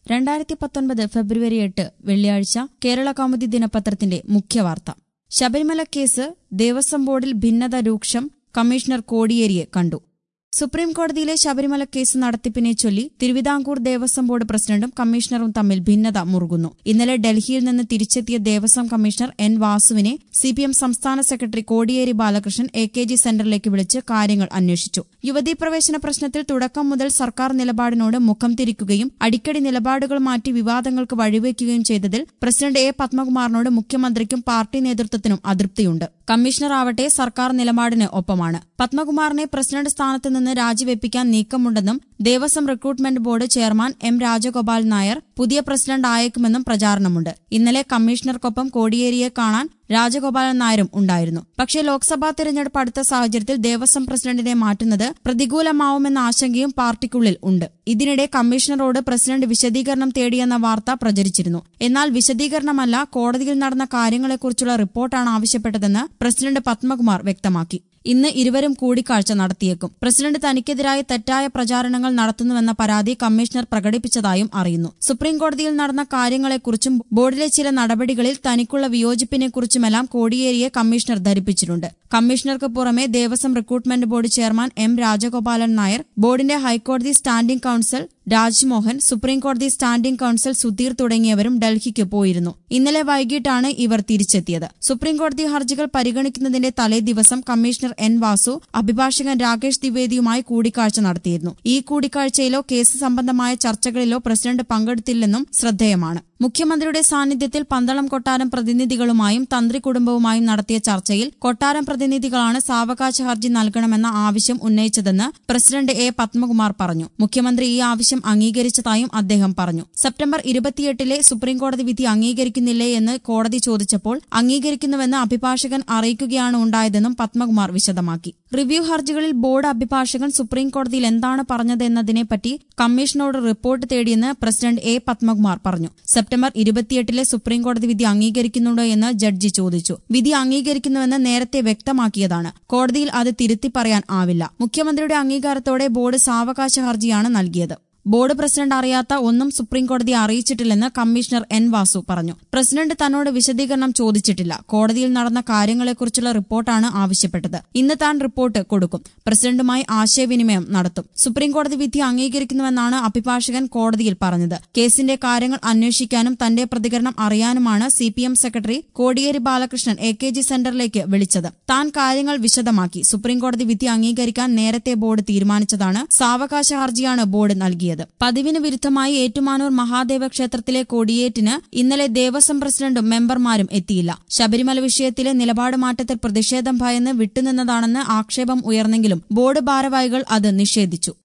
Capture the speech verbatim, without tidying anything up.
രണ്ടായിരത്തി പത്തൊൻപത് ഫെബ്രുവരി എട്ട് വെള്ളിയാഴ്ച കേരള കൗമുദി ദിനപത്രത്തിന്റെ മുഖ്യവാർത്ത. ശബരിമല കേസ് ദേവസ്വം ബോർഡിൽ ഭിന്നത രൂക്ഷം, കമ്മീഷണർ കോടിയേരിയെ കണ്ടു. സുപ്രീംകോടതിയിലെ ശബരിമല കേസ് നടത്തിപ്പിനെ ചൊല്ലി തിരുവിതാംകൂർ ദേവസ്വം ബോർഡ് പ്രസിഡന്റും കമ്മീഷണറും തമ്മിൽ ഭിന്നത മുറുകുന്നു. ഇന്നലെ ഡൽഹിയിൽ നിന്ന് തിരിച്ചെത്തിയ ദേവസ്വം കമ്മീഷണർ എൻ വാസുവിനെ സിപിഎം സംസ്ഥാന secretary Kodiyeri Balakrishnan A K G സെന്ററിലേക്ക് വിളിച്ച് കാര്യങ്ങൾ അന്വേഷിച്ചു. യുവതീ പ്രവേശന പ്രശ്നത്തിൽ തുടക്കം മുതൽ സർക്കാർ നിലപാടിനോട് മുഖം തിരിക്കുകയും അടിക്കടി നിലപാടുകൾ മാറ്റി വിവാദങ്ങൾക്ക് വഴിവെക്കുകയും ചെയ്തതിൽ പ്രസിഡന്റ് എ പത്മകുമാറിനോട് മുഖ്യമന്ത്രിക്കും പാർട്ടി നേതൃത്വത്തിനും അതൃപ്തിയുണ്ട്. കമ്മീഷണർ ആവട്ടെ സർക്കാർ നിലപാടിന് ഒപ്പമാണ്. പത്മകുമാറിനെ പ്രസിഡന്റ് സ്ഥാനത്ത് നിന്ന് രാജിവെപ്പിക്കാൻ നീക്കമുണ്ടെന്നും Devaswom recruitment board chairman M Rajagopal Nair പുതിയ പ്രസിഡന്റ് ആയേക്കുമെന്നും പ്രചാരണമുണ്ട്. ഇന്നലെ കമ്മീഷണർക്കൊപ്പം കോടിയേരിയെ കാണാൻ രാജഗോപാലൻ നായരും ഉണ്ടായിരുന്നു. പക്ഷേ ലോക്സഭാ തെരഞ്ഞെടുപ്പ് അടുത്ത സാഹചര്യത്തിൽ ദേവസ്വം പ്രസിഡന്റിനെ മാറ്റുന്നത് പ്രതികൂലമാവുമെന്ന ആശങ്കയും പാർട്ടിക്കുള്ളിൽ ഉണ്ട്. ഇതിനിടെ കമ്മീഷണറോട് പ്രസിഡന്റ് വിശദീകരണം തേടിയെന്ന വാർത്ത പ്രചരിച്ചിരുന്നു. എന്നാൽ വിശദീകരണമല്ല, കോടതിയിൽ നടന്ന കാര്യങ്ങളെക്കുറിച്ചുള്ള റിപ്പോർട്ടാണ് ആവശ്യപ്പെട്ടതെന്ന് പ്രസിഡന്റ് പത്മകുമാർ വ്യക്തമാക്കി. ഇന്ന് ഇരുവരും കൂടിക്കാഴ്ച നടത്തിയേക്കും. പ്രസിഡന്റ് തനിക്കെതിരായ തെറ്റായ പ്രചാരണങ്ങൾ നടത്തുന്നുവെന്ന പരാതി കമ്മീഷണർ പ്രകടിപ്പിച്ചതായും അറിയുന്നു. സുപ്രീംകോടതിയിൽ നടന്ന കാര്യങ്ങളെക്കുറിച്ചും ബോർഡിലെ ചില നടപടികളിൽ തനിക്കുള്ള വിയോജിപ്പിനെക്കുറിച്ചുമെല്ലാം കോടിയേരിയെ കമ്മീഷണർ ധരിപ്പിച്ചിട്ടുണ്ട്. കമ്മീഷണർക്ക് പുറമെ Devaswom recruitment board chairman M Rajagopalan Nair, ബോർഡിന്റെ ഹൈക്കോടതി സ്റ്റാൻഡിംഗ് കൌൺസിൽ രാജ്മോഹൻ, സുപ്രീംകോടതി സ്റ്റാൻഡിംഗ് കൌൺസിൽ സുധീർ തുടങ്ങിയവരും ഡൽഹിക്ക് പോയിരുന്നു. ഇന്നലെ വൈകിട്ടാണ് ഇവർ തിരിച്ചെത്തിയത്. സുപ്രീംകോടതി ഹർജികൾ പരിഗണിക്കുന്നതിന്റെ തലേദിവസം കമ്മീഷണർ എൻ വാസു അഭിഭാഷകൻ രാകേഷ് ദ്വിവേദിയുമായി കൂടിക്കാഴ്ച നടത്തിയിരുന്നു. ഈ കൂടിക്കാഴ്ചയിലോ കേസ് സംബന്ധമായ ചർച്ചകളിലോ പ്രസിഡന്റ് പങ്കെടുത്തില്ലെന്നും ശ്രദ്ധേയമാണ്. മുഖ്യമന്ത്രിയുടെ സാന്നിധ്യത്തിൽ പന്തളം കൊട്ടാരം പ്രതിനിധികളുമായും തന്ത്രി കുടുംബവുമായും നടത്തിയ ചർച്ചയിൽ കൊട്ടാരം പ്രതിനിധികളാണ് സാവകാശ ഹർജി നൽകണമെന്ന ആവശ്യം ഉന്നയിച്ചതെന്ന് പ്രസിഡന്റ് എ പത്മകുമാർ പറഞ്ഞു. മുഖ്യമന്ത്രി ഈ ആവശ്യം അംഗീകരിച്ചതായും അദ്ദേഹം പറഞ്ഞു. സെപ്റ്റംബർ ഇരുപത്തിയെട്ടിലെ സുപ്രീംകോടതി വിധി അംഗീകരിക്കുന്നില്ലേ എന്ന് കോടതി ചോദിച്ചപ്പോൾ അംഗീകരിക്കുന്നുവെന്ന് അഭിഭാഷകൻ അറിയിക്കുകയാണ് ഉണ്ടായതെന്നും പത്മകുമാർ വിശദമാക്കി. റിവ്യൂ ഹർജികളിൽ ബോർഡ് അഭിഭാഷകൻ സുപ്രീംകോടതിയിൽ എന്താണ് പറഞ്ഞതെന്നതിനെപ്പറ്റി കമ്മീഷനോട് റിപ്പോർട്ട് തേടിയെന്ന് പ്രസിഡന്റ് എ പത്മകുമാർ പറഞ്ഞു. സെപ്റ്റംബർ ഇരുപത്തിയെട്ടിലെ സുപ്രീംകോടതി വിധി അംഗീകരിക്കുന്നുണ്ടോ എന്ന് ജഡ്ജി ചോദിച്ചു. വിധി അംഗീകരിക്കുന്നുവെന്ന് നേരത്തെ വ്യക്തമാക്കിയതാണ്. കോടതിയിൽ അത് തിരുത്തി പറയാൻ ആവില്ല. മുഖ്യമന്ത്രിയുടെ അംഗീകാരത്തോടെ ബോർഡ് സാവകാശ ഹർജിയാണ് നൽകിയത്. ബോർഡ് പ്രസിഡന്റ് അറിയാത്ത ഒന്നും സുപ്രീംകോടതിയെ അറിയിച്ചിട്ടില്ലെന്ന് കമ്മീഷണർ എൻ വാസു പറഞ്ഞു. പ്രസിഡന്റ് തന്നോട് വിശദീകരണം ചോദിച്ചിട്ടില്ല. കോടതിയിൽ നടന്ന കാര്യങ്ങളെക്കുറിച്ചുള്ള റിപ്പോർട്ടാണ് ആവശ്യപ്പെട്ടത്. ഇന്ന് താൻ റിപ്പോർട്ട് കൊടുക്കും. പ്രസിഡന്റുമായി ആശയവിനിമയം നടത്തും. സുപ്രീംകോടതി വിധി അംഗീകരിക്കുന്നുവെന്നാണ് അഭിഭാഷകൻ കോടതിയിൽ പറഞ്ഞത്. കേസിന്റെ കാര്യങ്ങൾ അന്വേഷിക്കാനും തന്റെ പ്രതികരണം അറിയാനുമാണ് CPM secretary Kodiyeri Balakrishnan A K G സെന്ററിലേക്ക് വിളിച്ചത്. താൻ കാര്യങ്ങൾ വിശദമാക്കി. സുപ്രീംകോടതി വിധി അംഗീകരിക്കാൻ നേരത്തെ ബോർഡ് തീരുമാനിച്ചതാണ്. സാവകാശ ഹർജിയാണ് ബോർഡ് നൽകിയത്. പതിവിന് വിരുദ്ധമായി ഏറ്റുമാനൂർ മഹാദേവ ക്ഷേത്രത്തിലെ കൊടിയേറ്റിന് ഇന്നലെ ദേവസ്വം പ്രസിഡന്റും മെമ്പർമാരും എത്തിയില്ല. ശബരിമല വിഷയത്തിലെ നിലപാട് മാറ്റത്തിൽ പ്രതിഷേധം ഭയന്ന് വിട്ടുനിന്നതാണെന്ന് ആക്ഷേപം ഉയർന്നെങ്കിലും ബോർഡ് ഭാരവാഹികൾ അത് നിഷേധിച്ചു.